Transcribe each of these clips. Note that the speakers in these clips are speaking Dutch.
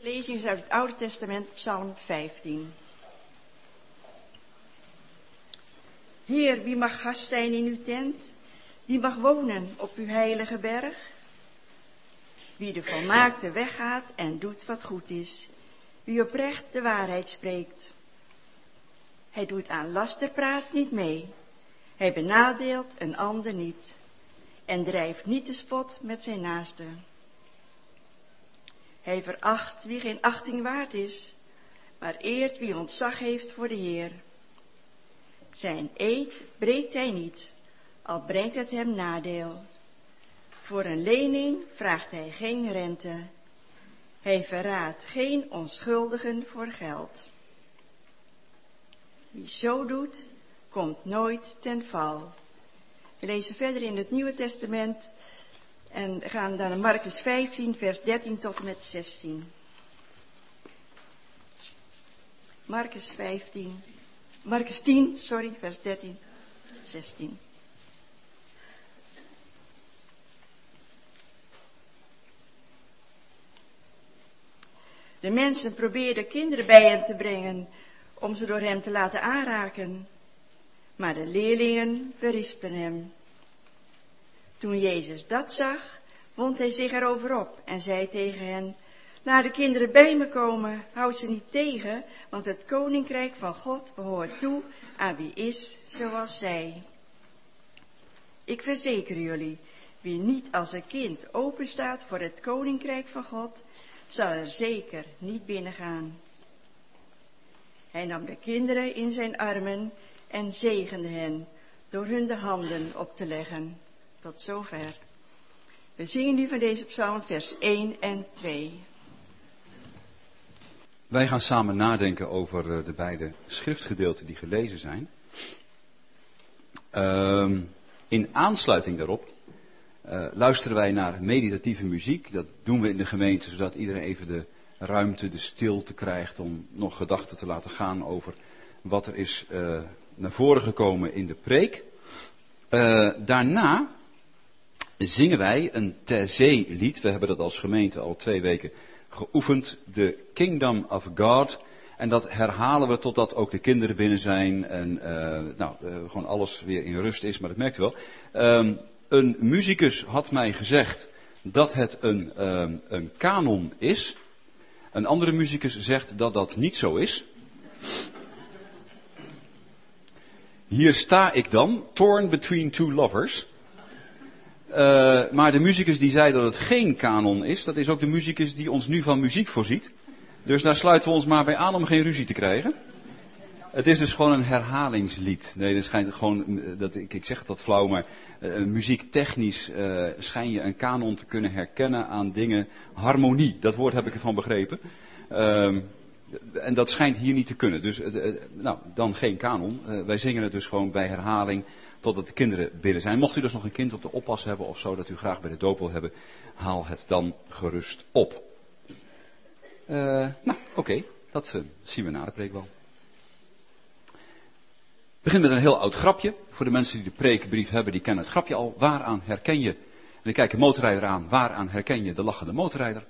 Lezing is uit het Oude Testament, Psalm 15. Heer, wie mag gast zijn in uw tent? Wie mag wonen op uw heilige berg? Wie de volmaakte weg gaat en doet wat goed is. Wie oprecht de waarheid spreekt. Hij doet aan lasterpraat niet mee. Hij benadeelt een ander niet. En drijft niet de spot met zijn naaste. Hij veracht wie geen achting waard is, maar eert wie ontzag heeft voor de Heer. Zijn eed breekt hij niet, al brengt het hem nadeel. Voor een lening vraagt hij geen rente. Hij verraadt geen onschuldigen voor geld. Wie zo doet, komt nooit ten val. We lezen verder in het Nieuwe Testament en gaan dan naar Marcus 15, vers 13 tot en met 16. Marcus 10, vers 13, 16. De mensen probeerden kinderen bij hem te brengen, om ze door hem te laten aanraken. Maar de leerlingen berispten hem. Toen Jezus dat zag, wond hij zich erover op en zei tegen hen: laat de kinderen bij me komen, houd ze niet tegen, want het koninkrijk van God behoort toe aan wie is zoals zij. Ik verzeker jullie, wie niet als een kind openstaat voor het koninkrijk van God, zal er zeker niet binnengaan. Hij nam de kinderen in zijn armen en zegende hen door hun de handen op te leggen. Tot zover. We zingen nu van deze psalm vers 1 en 2. Wij gaan samen nadenken over de beide schriftgedeelten die gelezen zijn. In aansluiting daarop luisteren wij naar meditatieve muziek. Dat doen we in de gemeente, zodat iedereen even de ruimte, de stilte krijgt om nog gedachten te laten gaan over wat er is naar voren gekomen in de preek. Daarna zingen wij een ter zee lied. We hebben dat als gemeente al 2 weken geoefend. The Kingdom of God. En dat herhalen we totdat ook de kinderen binnen zijn. En gewoon alles weer in rust is. Maar dat merkt u wel. Een musicus had mij gezegd dat het een kanon is. Een andere musicus zegt dat dat niet zo is. Hier sta ik dan, torn between two lovers. Maar de musicus die zei dat het geen kanon is, dat is ook de musicus die ons nu van muziek voorziet. Dus daar sluiten we ons maar bij aan om geen ruzie te krijgen. Het is dus gewoon een herhalingslied. Nee, dat schijnt gewoon, ik zeg dat flauw, maar muziektechnisch schijn je een kanon te kunnen herkennen aan dingen. Harmonie, dat woord heb ik ervan begrepen. En dat schijnt hier niet te kunnen. Dus dan geen kanon. Wij zingen het dus gewoon bij herhaling totdat de kinderen binnen zijn. Mocht u dus nog een kind op de oppas hebben of zo, dat u graag bij de doop wil hebben, haal het dan gerust op. Oké, dat zien we na de preek wel. Ik begin met een heel oud grapje. Voor de mensen die de preekbrief hebben, die kennen het grapje al. Waaraan herken je, en ik kijk de motorrijder aan, waaraan herken je de lachende motorrijder?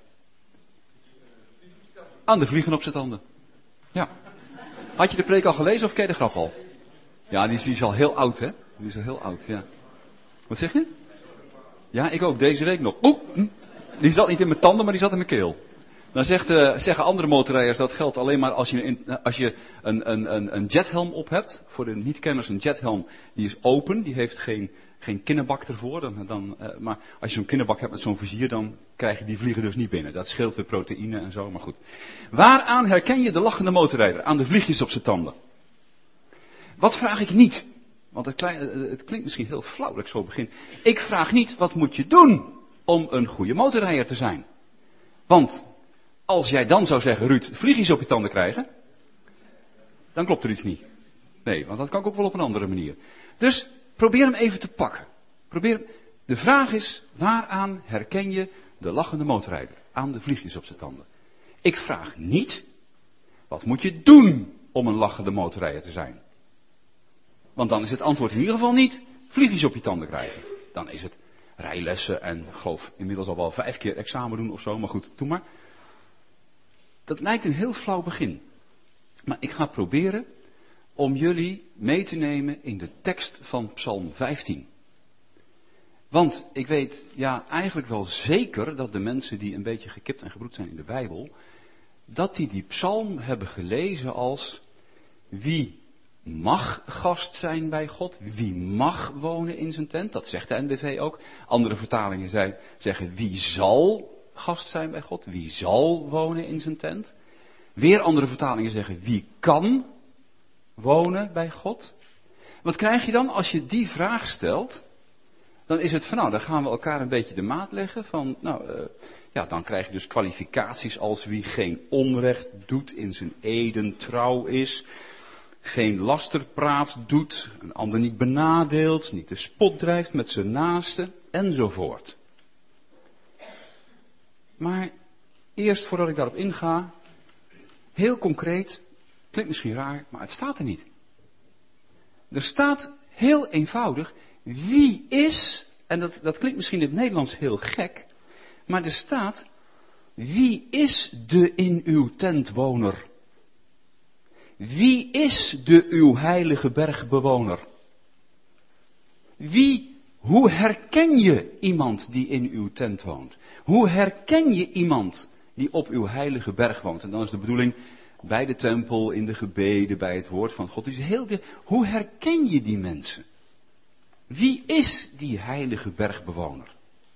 Aan de vliegen op zijn tanden. Ja. Had je de preek al gelezen of ken je de grap al? Ja, die is al heel oud, hè? Die is al heel oud, ja. Wat zeg je? Ja, ik ook, deze week nog. Die zat niet in mijn tanden, maar die zat in mijn keel. Dan zeggen andere motorrijders dat geldt alleen maar als je een jethelm op hebt. Voor de niet-kenners, een jethelm die is open, die heeft geen kinnebak ervoor. Maar als je zo'n kinnebak hebt met zo'n vizier, dan krijg je die vliegen dus niet binnen. Dat scheelt weer proteïne en zo, maar goed. Waaraan herken je de lachende motorrijder? Aan de vliegjes op zijn tanden. Wat vraag ik niet? Want het klinkt misschien heel flauw dat ik zo begin. Ik vraag niet, wat moet je doen om een goede motorrijder te zijn? Want als jij dan zou zeggen, Ruud, vliegjes op je tanden krijgen, dan klopt er iets niet. Nee, want dat kan ik ook wel op een andere manier. Dus probeer hem even te pakken. De vraag is, waaraan herken je de lachende motorrijder? Aan de vliegjes op zijn tanden. Ik vraag niet, wat moet je doen om een lachende motorrijder te zijn? Want dan is het antwoord in ieder geval niet, vliegjes op je tanden krijgen. Dan is het rijlessen en, geloof inmiddels al wel 5 keer examen doen of zo, maar goed, doe maar. Dat lijkt een heel flauw begin. Maar ik ga proberen om jullie mee te nemen in de tekst van Psalm 15. Want ik weet eigenlijk wel zeker dat de mensen die een beetje gekipt en gebroed zijn in de Bijbel, dat die psalm hebben gelezen als: wie mag gast zijn bij God? Wie mag wonen in zijn tent? Dat zegt de NBV ook. Andere vertalingen zeggen: wie zal gast zijn bij God? Wie zal wonen in zijn tent? Weer andere vertalingen zeggen: wie kan wonen bij God? Wat krijg je dan als je die vraag stelt? Dan is het van, dan gaan we elkaar een beetje de maat leggen van, dan krijg je dus kwalificaties als wie geen onrecht doet, in zijn eden trouw is, geen lasterpraat doet, een ander niet benadeelt, niet de spot drijft met zijn naaste, enzovoort. Maar eerst voordat ik daarop inga, heel concreet, klinkt misschien raar, maar het staat er niet. Er staat heel eenvoudig: wie is, en dat klinkt misschien in het Nederlands heel gek, maar er staat: wie is de in uw tent woner? Wie is de uw heilige bergbewoner? Hoe herken je iemand die in uw tent woont? Hoe herken je iemand die op uw heilige berg woont? En dan is de bedoeling bij de tempel, in de gebeden, bij het woord van God. Dus hoe herken je die mensen? Wie is die heilige bergbewoner?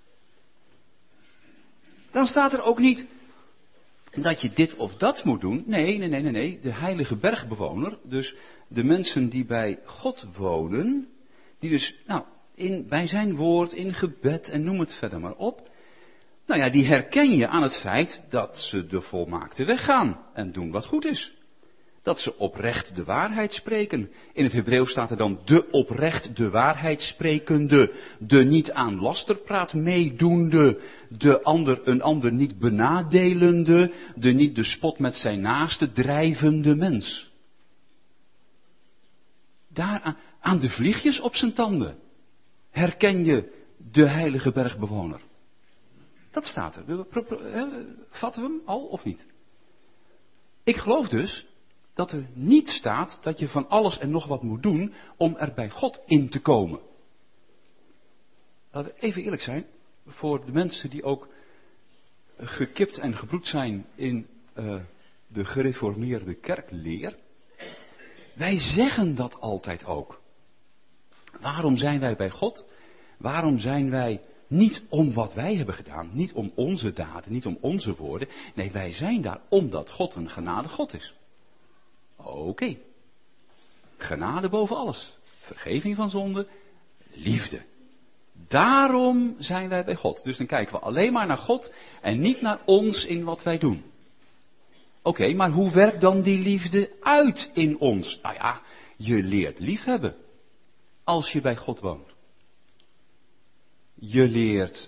Dan staat er ook niet dat je dit of dat moet doen. Nee. De heilige bergbewoner, dus de mensen die bij God wonen, die dus bij zijn woord, in gebed en noem het verder maar op. Die herken je aan het feit dat ze de volmaakte weg gaan en doen wat goed is. Dat ze oprecht de waarheid spreken. In het Hebreeuws staat er dan de oprecht de waarheid sprekende, de niet aan lasterpraat meedoende, een ander niet benadelende, de niet de spot met zijn naaste drijvende mens. Daar aan de vliegjes op zijn tanden herken je de heilige bergbewoner. Dat staat er. Vatten we hem al of niet? Ik geloof dus dat er niet staat dat je van alles en nog wat moet doen om er bij God in te komen. Laten we even eerlijk zijn, voor de mensen die ook gekipt en gebroed zijn in de gereformeerde kerkleer. Wij zeggen dat altijd ook. Waarom zijn wij bij God? Waarom zijn wij niet om wat wij hebben gedaan, niet om onze daden, niet om onze woorden. Nee, wij zijn daar omdat God een genade God is. Oké. Genade boven alles. Vergeving van zonde. Liefde. Daarom zijn wij bij God. Dus dan kijken we alleen maar naar God en niet naar ons in wat wij doen. Oké, maar hoe werkt dan die liefde uit in ons? Je leert liefhebben als je bij God woont. Je leert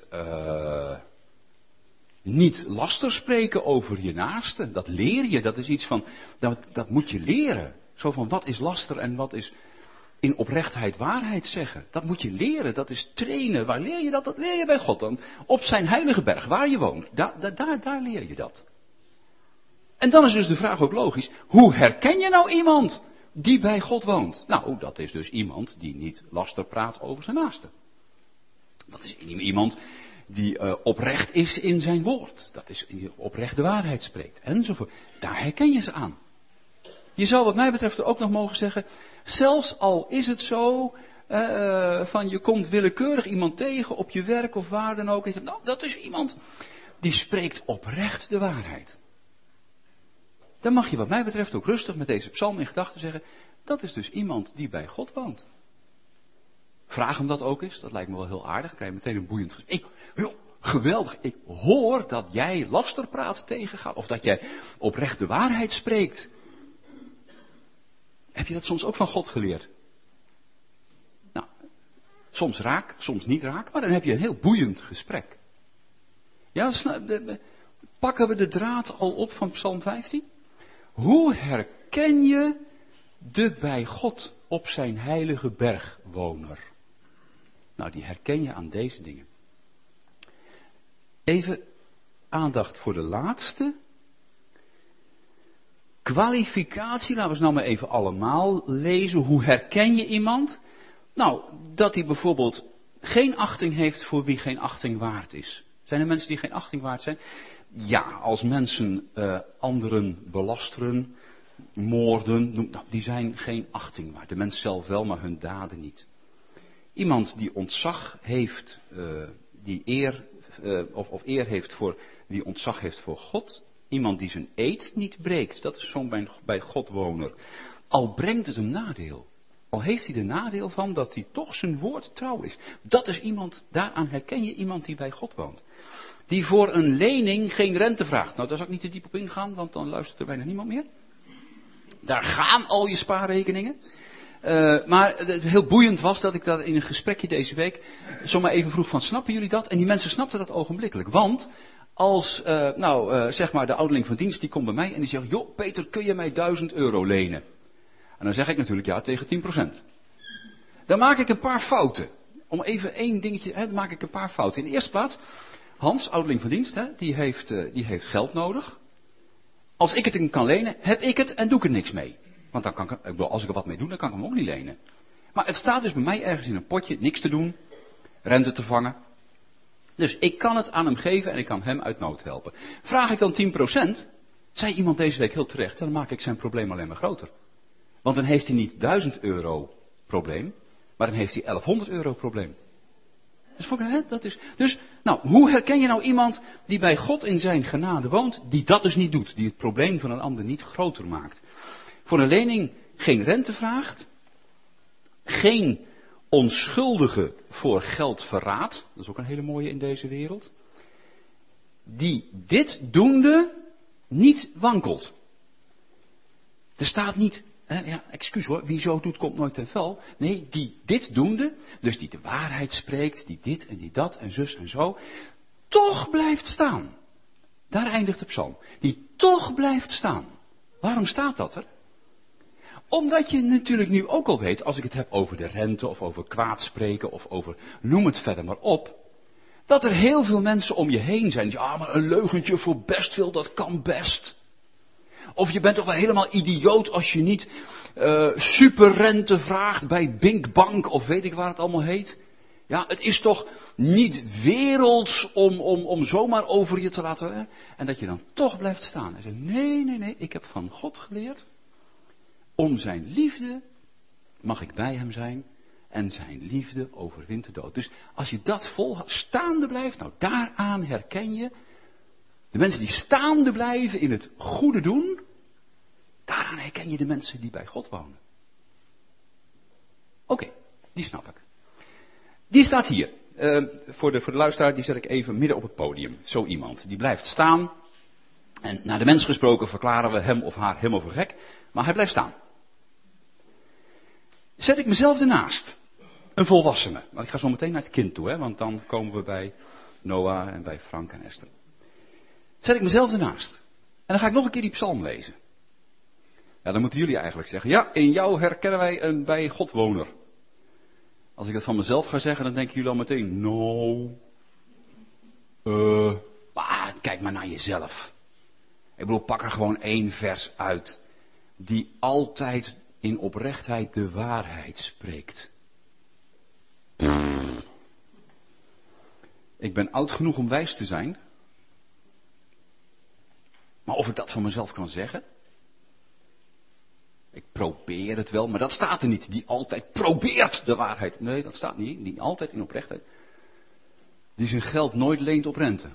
niet laster spreken over je naaste. Dat leer je, dat is iets van, dat moet je leren. Zo van, wat is laster en wat is in oprechtheid waarheid zeggen. Dat moet je leren, dat is trainen. Waar leer je dat? Dat leer je bij God dan. Op zijn heilige berg, waar je woont. Daar leer je dat. En dan is dus de vraag ook logisch. Hoe herken je nou iemand die bij God woont? Nou, dat is dus iemand die niet laster praat over zijn naaste. Dat is iemand die oprecht is in zijn woord. Dat is die oprecht de waarheid spreekt. Enzovoort. Daar herken je ze aan. Je zou wat mij betreft ook nog mogen zeggen, zelfs al is het zo, van je komt willekeurig iemand tegen op je werk of waar dan ook. En je zegt, dat is iemand die spreekt oprecht de waarheid. Dan mag je wat mij betreft ook rustig met deze psalm in gedachten zeggen, dat is dus iemand die bij God woont. Vraag hem dat ook eens, dat lijkt me wel heel aardig. Dan krijg je meteen een boeiend gesprek. Geweldig, ik hoor dat jij lasterpraat tegengaat. Of dat jij oprecht de waarheid spreekt. Heb je dat soms ook van God geleerd? Nou, soms raak, soms niet raak. Maar dan heb je een heel boeiend gesprek. Ja, pakken we de draad al op van Psalm 15? Hoe herken je de bij God op zijn heilige berg woner? Nou, die herken je aan deze dingen. Even aandacht voor de laatste. kwalificatie, laten we eens nou maar even allemaal lezen. Hoe herken je iemand? Nou, dat hij bijvoorbeeld geen achting heeft voor wie geen achting waard is. Zijn er mensen die geen achting waard zijn? Ja, als mensen anderen belasteren, moorden, nou, die zijn geen achting waard. De mens zelf wel, maar hun daden niet. Iemand die ontzag heeft, die eer, of eer heeft voor wie ontzag heeft voor God. Iemand die zijn eed niet breekt, dat is zo'n bij Godwoner. Al brengt het hem nadeel. Al heeft hij er nadeel van dat hij toch zijn woord trouw is. Dat is iemand, daaraan herken je iemand die bij God woont. Die voor een lening geen rente vraagt. Nou, daar zal ik niet te diep op ingaan, want dan luistert er bijna niemand meer. Daar gaan al je spaarrekeningen. Maar het heel boeiend was dat ik dat in een gesprekje deze week zomaar even vroeg van, snappen jullie dat? En die mensen snapten dat ogenblikkelijk. Want als, zeg maar de ouderling van dienst, die komt bij mij en die zegt, joh Peter, kun je mij €1000 lenen? En dan zeg ik natuurlijk ja tegen 10%. Dan maak ik een paar fouten. Om even één dingetje, dan maak ik een paar fouten. In de eerste plaats, Hans, ouderling van dienst, die heeft geld nodig. Als ik het hem kan lenen, heb ik het en doe ik er niks mee. Want dan kan als ik er wat mee doe, dan kan ik hem ook niet lenen. Maar het staat dus bij mij ergens in een potje, niks te doen, rente te vangen. Dus ik kan het aan hem geven en ik kan hem uit nood helpen. Vraag ik dan 10%, zei iemand deze week heel terecht, dan maak ik zijn probleem alleen maar groter. Want dan heeft hij niet €1000 probleem, maar dan heeft hij €1100 probleem. Dus, hoe herken je nou iemand die bij God in zijn genade woont, die dat dus niet doet, die het probleem van een ander niet groter maakt? Voor een lening geen rente vraagt, geen onschuldige voor geld verraadt, dat is ook een hele mooie in deze wereld, die dit doende niet wankelt. Er staat niet, excuus hoor, wie zo doet komt nooit ten val. Nee, die dit doende, dus die de waarheid spreekt, die dit en die dat en zus en zo, toch blijft staan. Daar eindigt de psalm. Die toch blijft staan. Waarom staat dat er? Omdat je natuurlijk nu ook al weet, als ik het heb over de rente of over kwaadspreken of over, noem het verder maar op, dat er heel veel mensen om je heen zijn die zeggen, maar een leugentje voor best veel, dat kan best. Of je bent toch wel helemaal idioot als je niet superrente vraagt bij Binkbank of weet ik waar het allemaal heet. Ja, het is toch niet werelds om zomaar over je te laten. Hè? En dat je dan toch blijft staan. En zegt, nee, ik heb van God geleerd. Om zijn liefde mag ik bij hem zijn. En zijn liefde overwint de dood. Dus als je dat staande blijft, nou daaraan herken je. De mensen die staande blijven in het goede doen. Daaraan herken je de mensen die bij God wonen. Oké, die snap ik. Die staat hier. Voor de luisteraar, die zet ik even midden op het podium. Zo iemand. Die blijft staan. En naar de mens gesproken verklaren we hem of haar helemaal voor gek. Maar hij blijft staan. Zet ik mezelf ernaast. Een volwassene. Want ik ga zo meteen naar het kind toe. Want dan komen we bij Noah en bij Frank en Esther. Zet ik mezelf ernaast. En dan ga ik nog een keer die psalm lezen. Ja, dan moeten jullie eigenlijk zeggen. Ja, in jou herkennen wij een bij Godwoner. Als ik het van mezelf ga zeggen, dan denken jullie al meteen, maar kijk maar naar jezelf. Ik bedoel, pak er gewoon 1 vers uit, die altijd in oprechtheid de waarheid spreekt. Ik ben oud genoeg om wijs te zijn. Maar of ik dat van mezelf kan zeggen? Ik probeer het wel, maar dat staat er niet. Die altijd probeert de waarheid. Nee, dat staat niet. Die altijd in oprechtheid. Die zijn geld nooit leent op rente.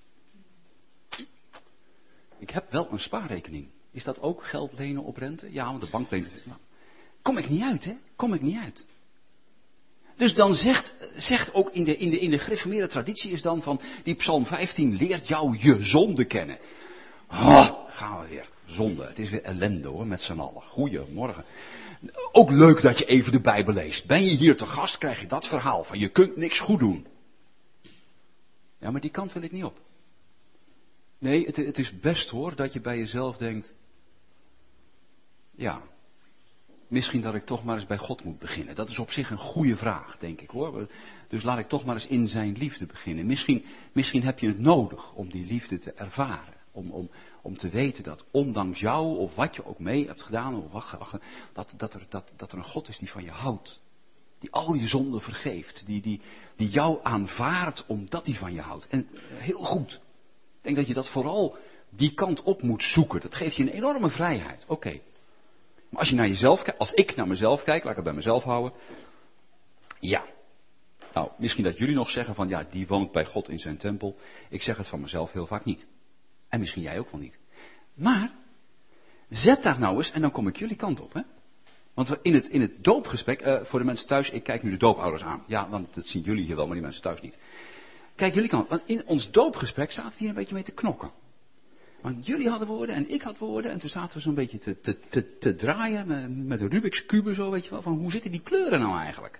Ik heb wel een spaarrekening. Is dat ook geld lenen op rente? Ja, want de bank leent het. Nou, kom ik niet uit, hè? Kom ik niet uit. Dus dan zegt ook in de gereformeerde traditie is dan van, die psalm 15 leert jou je zonde kennen. Gaan we weer. Zonde. Het is weer ellende hoor, met z'n allen. Goedemorgen. Ook leuk dat je even de Bijbel leest. Ben je hier te gast, krijg je dat verhaal van je kunt niks goed doen. Ja, maar die kant wil ik niet op. Nee, het is best hoor, dat je bij jezelf denkt, ja, misschien dat ik toch maar eens bij God moet beginnen. Dat is op zich een goede vraag, denk ik hoor. Dus laat ik toch maar eens in zijn liefde beginnen. Misschien heb je het nodig om die liefde te ervaren. Om te weten dat ondanks jou, of wat je ook mee hebt gedaan, of dat er een God is die van je houdt. Die al je zonden vergeeft. Die jou aanvaardt omdat hij van je houdt. En heel goed. Ik denk dat je dat vooral die kant op moet zoeken. Dat geeft je een enorme vrijheid. Oké. Maar als je naar jezelf kijkt, als ik naar mezelf kijk, laat ik het bij mezelf houden. Ja. Nou, misschien dat jullie nog zeggen van ja, die woont bij God in zijn tempel. Ik zeg het van mezelf heel vaak niet. En misschien jij ook wel niet. Maar, zet daar nou eens, en dan kom ik jullie kant op, hè. Want we in het doopgesprek, voor de mensen thuis, ik kijk nu de doopouders aan. Ja, want dat zien jullie hier wel, maar die mensen thuis niet. Kijk jullie kant, want in ons doopgesprek zaten we hier een beetje mee te knokken. Want jullie hadden woorden en ik had woorden en toen zaten we zo'n beetje te draaien met de Rubik's Cube zo, weet je wel, van hoe zitten die kleuren nou eigenlijk?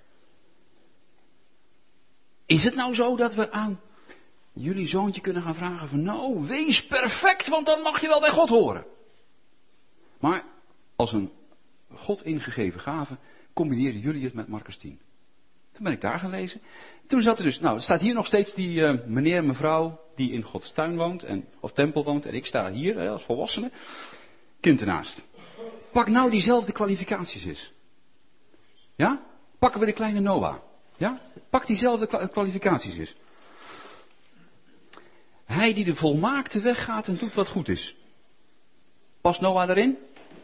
Is het nou zo dat we aan jullie zoontje kunnen gaan vragen van nou, wees perfect, want dan mag je wel bij God horen. Maar als een God ingegeven gave, combineerden jullie het met Marcus 10. Toen ben ik daar gaan lezen. Toen zat er dus, nou, er staat hier nog steeds die meneer en mevrouw die in Gods tuin woont, of tempel woont, en ik sta hier als volwassene, kind ernaast. Pak nou diezelfde kwalificaties eens. Ja? Pakken we de kleine Noah. Ja? Pak diezelfde kwalificaties eens. Hij die de volmaakte weg gaat en doet wat goed is. Past Noah erin?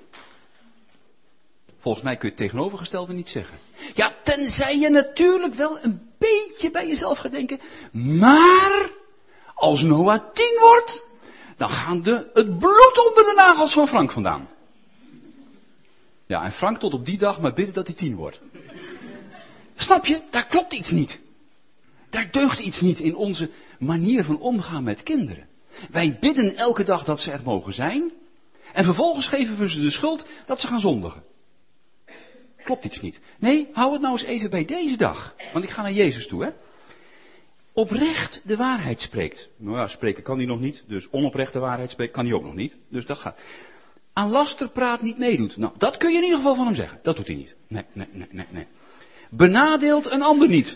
Volgens mij kun je het tegenovergestelde niet zeggen. Ja, tenzij je natuurlijk wel een beetje bij jezelf gaat denken. Maar, als Noah 10 wordt, dan gaan het bloed onder de nagels van Frank vandaan. Ja, en Frank tot op die dag maar bidden dat hij 10 wordt. Snap je? Daar klopt iets niet. Daar deugt iets niet in onze manier van omgaan met kinderen. Wij bidden elke dag dat ze er mogen zijn. En vervolgens geven we ze de schuld dat ze gaan zondigen. Klopt iets niet. Nee, hou het nou eens even bij deze dag. Want ik ga naar Jezus toe, hè. Oprecht de waarheid spreekt. Nou ja, spreken kan hij nog niet. Dus onoprecht de waarheid spreekt kan hij ook nog niet. Dus dat gaat. Aan lasterpraat niet meedoet. Nou, dat kun je in ieder geval van hem zeggen. Dat doet hij niet. Nee. Benadeelt een ander niet.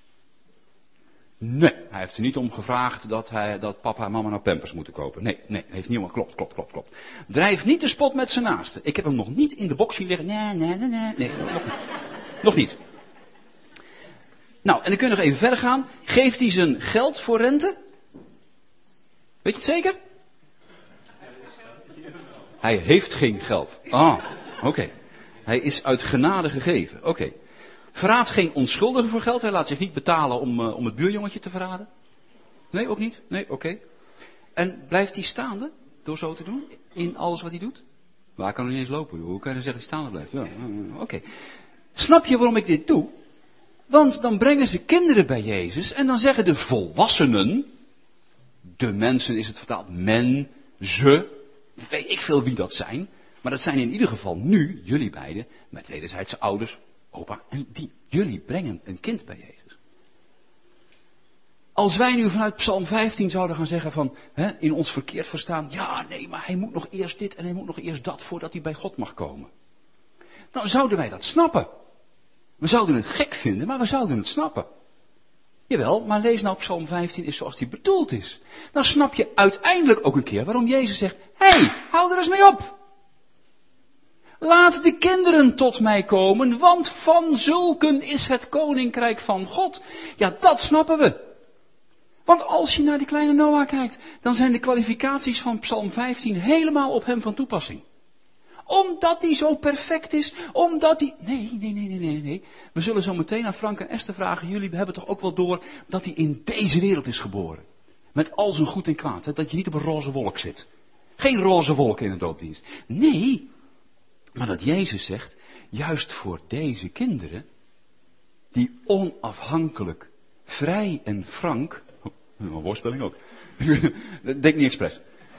Nee, hij heeft er niet om gevraagd dat papa en mama nou pampers moeten kopen. Nee, heeft niet om. Klopt. Drijf niet de spot met zijn naaste. Ik heb hem nog niet in de box zien liggen. Nee, nog niet. Nou, en dan kun je nog even verder gaan. Geeft hij zijn geld voor rente? Weet je het zeker? Hij heeft geen geld. Oké. Hij is uit genade gegeven. Oké. Verraadt geen onschuldige voor geld. Hij laat zich niet betalen om het buurjongetje te verraden. Nee, ook niet? Nee, oké. En blijft hij staande door zo te doen? In alles wat hij doet? Waar kan hij niet eens lopen? Hoe kan je dan zeggen dat hij staande blijft? Ja, oké. Snap je waarom ik dit doe? Want dan brengen ze kinderen bij Jezus en dan zeggen de volwassenen, de mensen is het vertaald, men, ze, weet ik veel wie dat zijn, maar dat zijn in ieder geval nu, jullie beiden, met wederzijdse ouders, opa, en jullie brengen een kind bij Jezus. Als wij nu vanuit Psalm 15 zouden gaan zeggen van, in ons verkeerd verstaan, ja nee, maar hij moet nog eerst dit en hij moet nog eerst dat voordat hij bij God mag komen. Dan zouden wij dat snappen. We zouden het gek vinden, maar we zouden het snappen. Jawel, maar lees nou Psalm 15 is zoals die bedoeld is. Dan snap je uiteindelijk ook een keer waarom Jezus zegt, hou er eens mee op. Laat de kinderen tot mij komen, want van zulken is het koninkrijk van God. Ja, dat snappen we. Want als je naar die kleine Noah kijkt, dan zijn de kwalificaties van Psalm 15 helemaal op hem van toepassing. Omdat hij zo perfect is, omdat hij... Nee. We zullen zo meteen aan Frank en Esther vragen, jullie hebben toch ook wel door dat hij in deze wereld is geboren. Met al zijn goed en kwaad, dat je niet op een roze wolk zit. Geen roze wolk in een doopdienst. Nee, maar dat Jezus zegt, juist voor deze kinderen, die onafhankelijk, vrij en frank... Een woordspeling ook. Denk niet expres.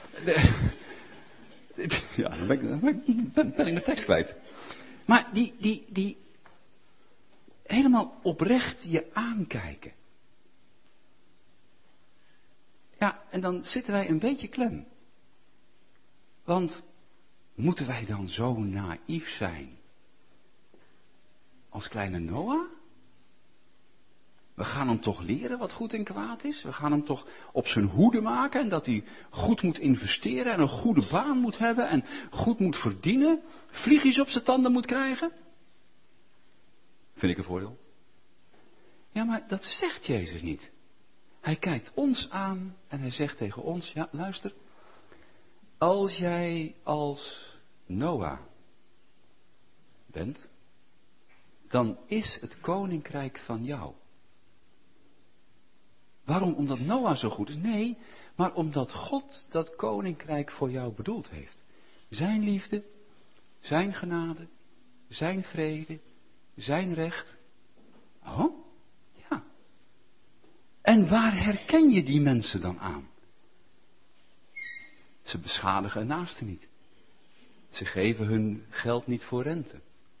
Ja, dan ben ik mijn tekst kwijt. Maar die helemaal oprecht je aankijken. Ja, en dan zitten wij een beetje klem. Want moeten wij dan zo naïef zijn als kleine Noah? We gaan hem toch leren wat goed en kwaad is. We gaan hem toch op zijn hoede maken en dat hij goed moet investeren en een goede baan moet hebben en goed moet verdienen. Vliegjes op zijn tanden moet krijgen. Vind ik een voordeel. Ja, maar dat zegt Jezus niet. Hij kijkt ons aan en hij zegt tegen ons, ja, luister. Als jij als Noah bent, dan is het koninkrijk van jou. Waarom? Omdat Noah zo goed is? Nee, maar omdat God dat koninkrijk voor jou bedoeld heeft. Zijn liefde, zijn genade, zijn vrede, zijn recht. Oh, ja. En waar herken je die mensen dan aan? Ze beschadigen een naaste niet. Ze geven hun geld niet voor rente.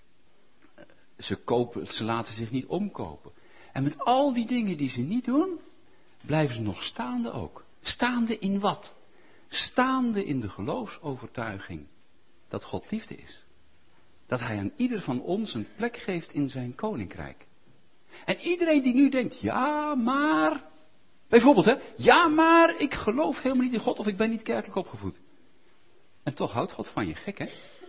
Ze laten zich niet omkopen. En met al die dingen die ze niet doen, blijven ze nog staande ook. Staande in wat? Staande in de geloofsovertuiging dat God liefde is. Dat hij aan ieder van ons een plek geeft in zijn koninkrijk. En iedereen die nu denkt, ja maar, bijvoorbeeld hè, ja maar ik geloof helemaal niet in God of ik ben niet kerkelijk opgevoed. En toch houdt God van je, gek hè?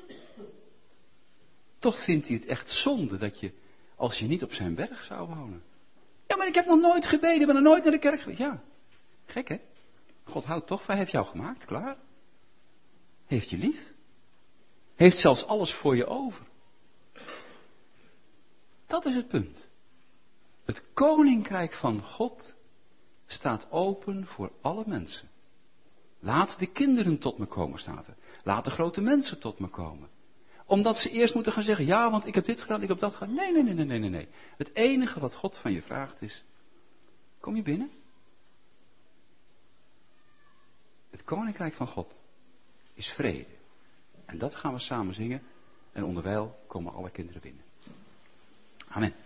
Toch vindt hij het echt zonde dat je, als je niet op zijn berg zou wonen. Ja, maar ik heb nog nooit gebeden, ben nog nooit naar de kerk geweest. Ja, gek hè? God houdt toch van, hij heeft jou gemaakt, klaar. Heeft je lief. Heeft zelfs alles voor je over. Dat is het punt. Het koninkrijk van God staat open voor alle mensen. Laat de kinderen tot me komen, staat er. Laat de grote mensen tot me komen. Omdat ze eerst moeten gaan zeggen, ja, want ik heb dit gedaan, ik heb dat gedaan. Nee. Het enige wat God van je vraagt is, kom je binnen? Het koninkrijk van God is vrede. En dat gaan we samen zingen. En onderwijl komen alle kinderen binnen. Amen.